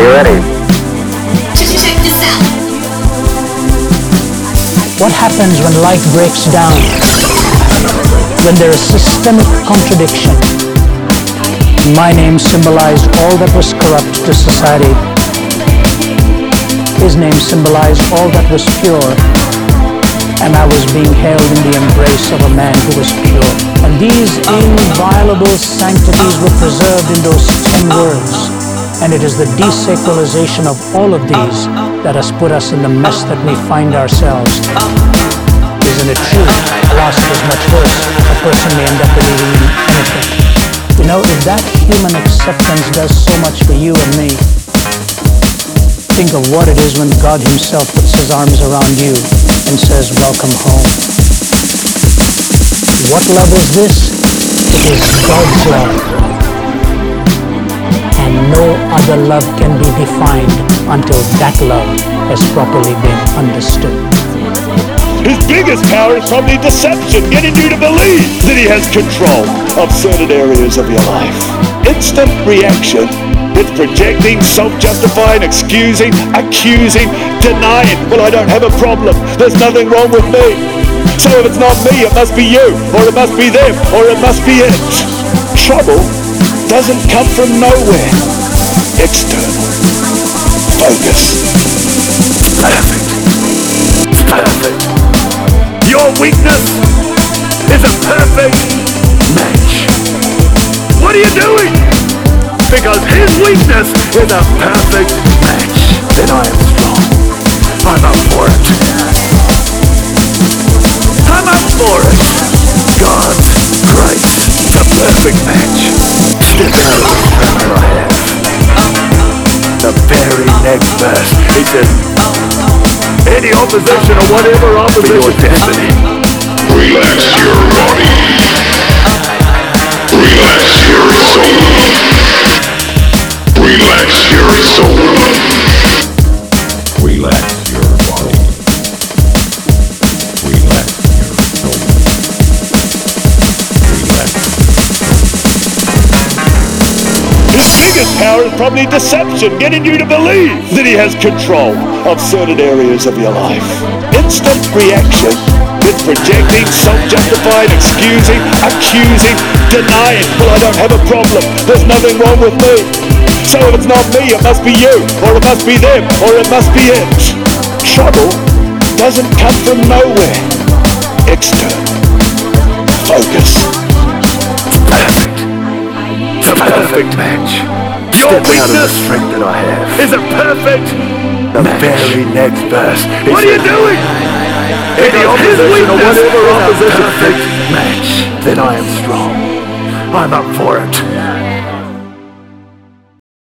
you ready? Check this out. What happens when life breaks down? When there is systemic contradiction? My name symbolized all that was corrupt to society. His name symbolized all that was pure. And I was being held in the embrace of a man who was pure. And these inviolable sanctities were preserved in those 10 words. And it is the desacralization of all of these that has put us in the mess that we find ourselves. Isn't it true? Alas, it is much worse. A person may end up believing in anything. You know, if that human acceptance does so much for you and me, think of what it is when God Himself puts His arms around you and says, welcome home. What love is this? It is God's love. And no other love can be defined until that love has properly been understood. His biggest power is probably deception, getting you to believe that he has control of certain areas of your life. Instant reaction. It's projecting, self-justifying, excusing, accusing, denying. Well, I don't have a problem. There's nothing wrong with me. So if it's not me, it must be you, or it must be them, or it must be it. Trouble doesn't come from nowhere. External. Focus. Perfect. Perfect. Your weakness is a perfect match. What are you doing? Because his weakness is a perfect match. Then I am strong. I'm up for it. I'm up for it. God's grace. The perfect match. Step out of the trap that I have. The very next verse, he says, any opposition or whatever opposition. Your destiny. Relax your body. Relax your soul. Relax your soul. Relax your body. Relax your soul. Relax. His biggest power is probably deception, getting you to believe that he has control of certain areas of your life. Instant reaction. It's projecting, self-justifying, excusing, accusing, denying. Well, I don't have a problem. There's nothing wrong with me. So if it's not me, it must be you, or it must be them, or it must be it. Trouble doesn't come from nowhere. External. Focus. Perfect. The perfect match. Your weakness strength that I have is a perfect the match. Very next verse. What are you doing? Any opposition or whatever opposition. Perfect match. Then I am strong. I'm up for it.